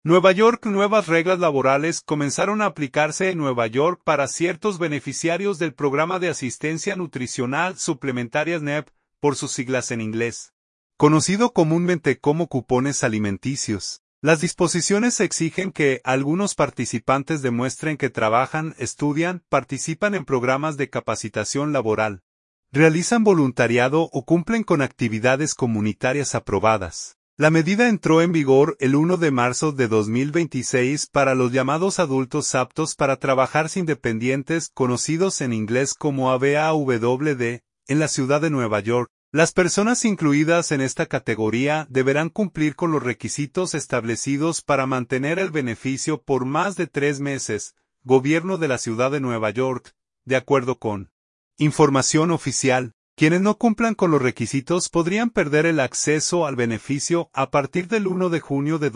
Nueva York. Nuevas reglas laborales comenzaron a aplicarse en Nueva York para ciertos beneficiarios del Programa de Asistencia Nutricional Suplementaria SNAP, por sus siglas en inglés, conocido comúnmente como cupones alimenticios. Las disposiciones exigen que algunos participantes demuestren que trabajan, estudian, participan en programas de capacitación laboral, realizan voluntariado o cumplen con actividades comunitarias aprobadas. La medida entró en vigor el 1 de marzo de 2026 para los llamados adultos aptos para trabajar independientes, conocidos en inglés como ABAWD, en la ciudad de Nueva York. Las personas incluidas en esta categoría deberán cumplir con los requisitos establecidos para mantener el beneficio por más de 3 meses. Gobierno de la ciudad de Nueva York, de acuerdo con información oficial. Quienes no cumplan con los requisitos podrían perder el acceso al beneficio a partir del 1 de junio de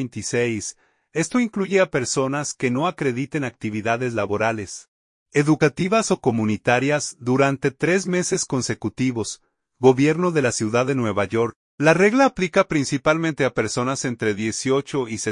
2026. Esto incluye a personas que no acrediten actividades laborales, educativas o comunitarias durante 3 meses consecutivos. Gobierno de la ciudad de Nueva York. La regla aplica principalmente a personas entre 18 y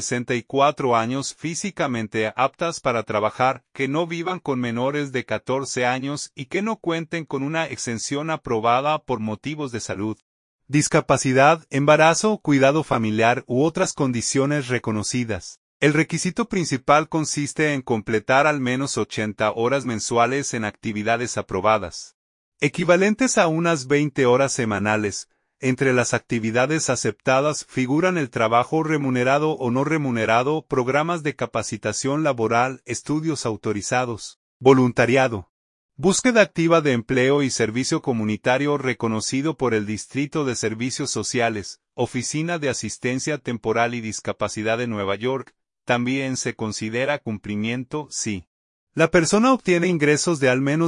64 años físicamente aptas para trabajar, que no vivan con menores de 14 años y que no cuenten con una exención aprobada por motivos de salud, discapacidad, embarazo, cuidado familiar u otras condiciones reconocidas. El requisito principal consiste en completar al menos 80 horas mensuales en actividades aprobadas, equivalentes a unas 20 horas semanales. Entre las actividades aceptadas figuran el trabajo remunerado o no remunerado, programas de capacitación laboral, estudios autorizados, voluntariado, búsqueda activa de empleo y servicio comunitario reconocido por el Distrito de Servicios Sociales, Oficina de Asistencia Temporal y Discapacidad de Nueva York. También se considera cumplimiento si la persona obtiene ingresos de al menos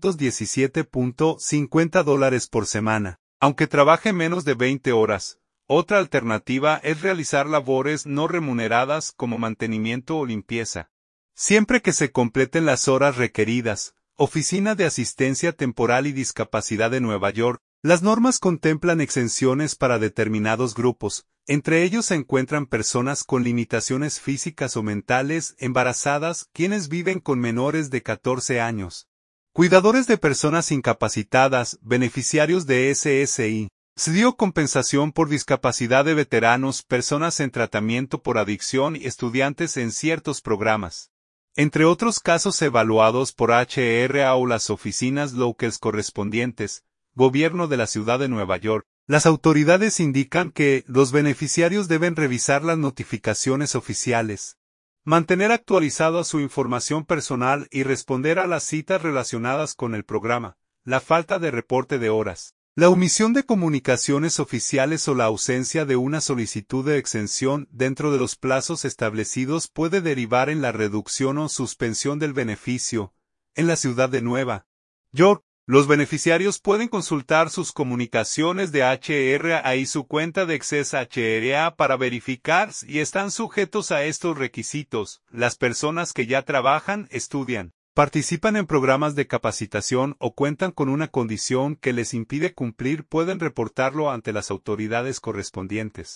$217.50 por semana. Aunque trabaje menos de 20 horas, otra alternativa es realizar labores no remuneradas como mantenimiento o limpieza, siempre que se completen las horas requeridas. Oficina de Asistencia Temporal y Discapacidad de Nueva York. Las normas contemplan exenciones para determinados grupos, entre ellos se encuentran personas con limitaciones físicas o mentales, embarazadas, quienes viven con menores de 14 años. Cuidadores de personas incapacitadas, beneficiarios de SSI. Se dio compensación por discapacidad de veteranos, personas en tratamiento por adicción y estudiantes en ciertos programas. Entre otros casos evaluados por HRA o las oficinas locales correspondientes, Gobierno de la ciudad de Nueva York. Las autoridades indican que los beneficiarios deben revisar las notificaciones oficiales, mantener actualizada su información personal y responder a las citas relacionadas con el programa. La falta de reporte de horas, la omisión de comunicaciones oficiales o la ausencia de una solicitud de exención dentro de los plazos establecidos puede derivar en la reducción o suspensión del beneficio. En la ciudad de Nueva York, los beneficiarios pueden consultar sus comunicaciones de HRA y su cuenta de Access HRA para verificar si están sujetos a estos requisitos. Las personas que ya trabajan, estudian, participan en programas de capacitación o cuentan con una condición que les impide cumplir pueden reportarlo ante las autoridades correspondientes.